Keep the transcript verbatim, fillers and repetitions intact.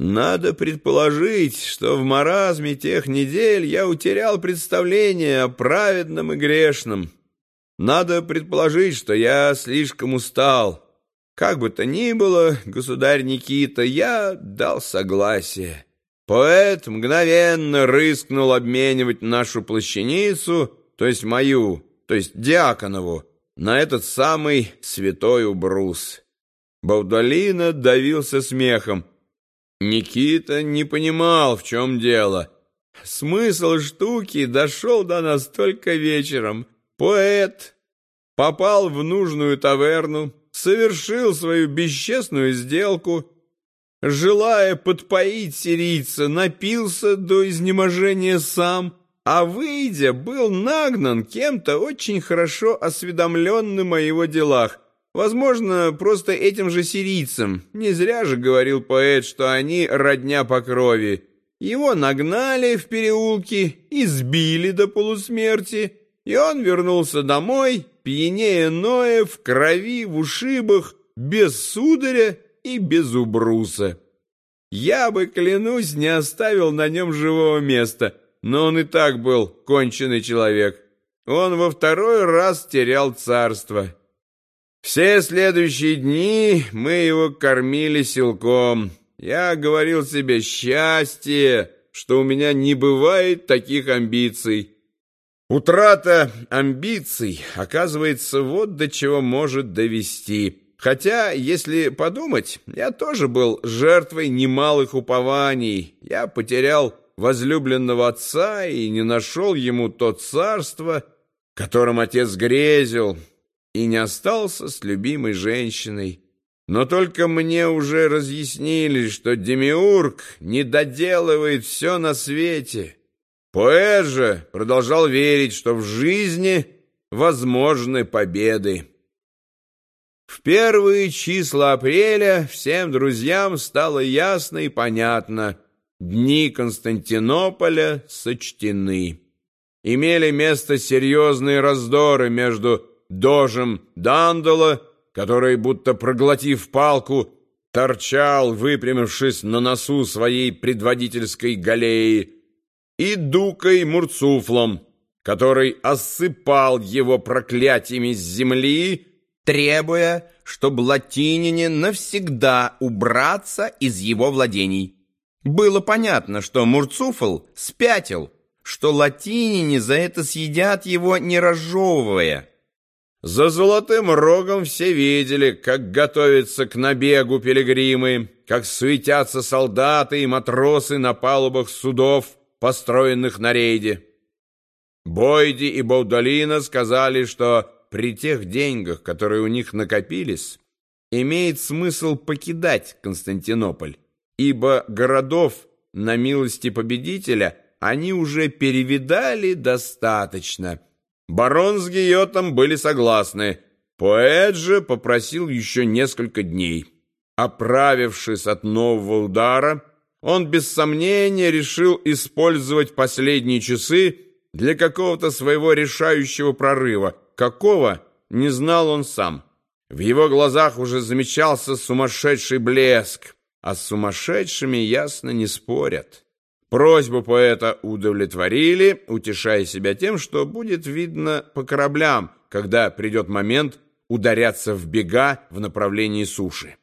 Надо предположить, что в маразме тех недель я утерял представление о праведном и грешном. Надо предположить, что я слишком устал. Как бы то ни было, государь Никита, я дал согласие. Поэт мгновенно рыскнул обменивать нашу плащаницу, то есть мою, то есть Дьяконову, на этот самый святой убрус. Баудолина давился смехом. Никита не понимал, в чем дело. Смысл штуки дошел до нас только вечером. Поэт попал в нужную таверну, совершил свою бесчестную сделку, желая подпоить сирийца, напился до изнеможения сам, а, выйдя, был нагнан кем-то очень хорошо осведомленным о его делах. Возможно, просто этим же сирийцам. Не зря же говорил поэт, что они родня по крови. Его нагнали в переулке, избили до полусмерти, и он вернулся домой, пьянее Ноя, в крови, в ушибах, без сударя и без убруса. Я бы, клянусь, не оставил на нем живого места, но он и так был конченый человек. Он во второй раз терял царство. Все следующие дни мы его кормили силком. Я говорил себе: счастье, что у меня не бывает таких амбиций. Утрата амбиций, оказывается, вот до чего может довести. Хотя, если подумать, я тоже был жертвой немалых упований. Я потерял возлюбленного отца и не нашел ему то царство, которым отец грезил, и не остался с любимой женщиной. Но только мне уже разъяснили, что демиург не доделывает все на свете. Поэт же продолжал верить, что в жизни возможны победы. В первые числа апреля всем друзьям стало ясно и понятно: дни Константинополя сочтены. Имели место серьезные раздоры между дожем Дандала, который, будто проглотив палку, торчал, выпрямившись на носу своей предводительской галеи, и Дукой Мурцуфлом, который осыпал его проклятиями с земли, требуя, чтобы латинине навсегда убраться из его владений. Было понятно, что Мурцуфл спятил, что латинине за это съедят его, не разжевывая. За Золотым Рогом все видели, как готовятся к набегу пилигримы, как суетятся солдаты и матросы на палубах судов, построенных на рейде. Бойди и Баудолина сказали, что при тех деньгах, которые у них накопились, имеет смысл покидать Константинополь, ибо городов на милости победителя они уже перевидали достаточно. Барон с Гийотом были согласны. Поэт же попросил еще несколько дней. Оправившись от нового удара, он без сомнения решил использовать последние часы для какого-то своего решающего прорыва. Какого, не знал он сам. В его глазах уже замечался сумасшедший блеск, а с сумасшедшими, ясно, не спорят. Просьбу поэта удовлетворили, утешая себя тем, что будет видно по кораблям, когда придет момент ударяться в бега в направлении суши.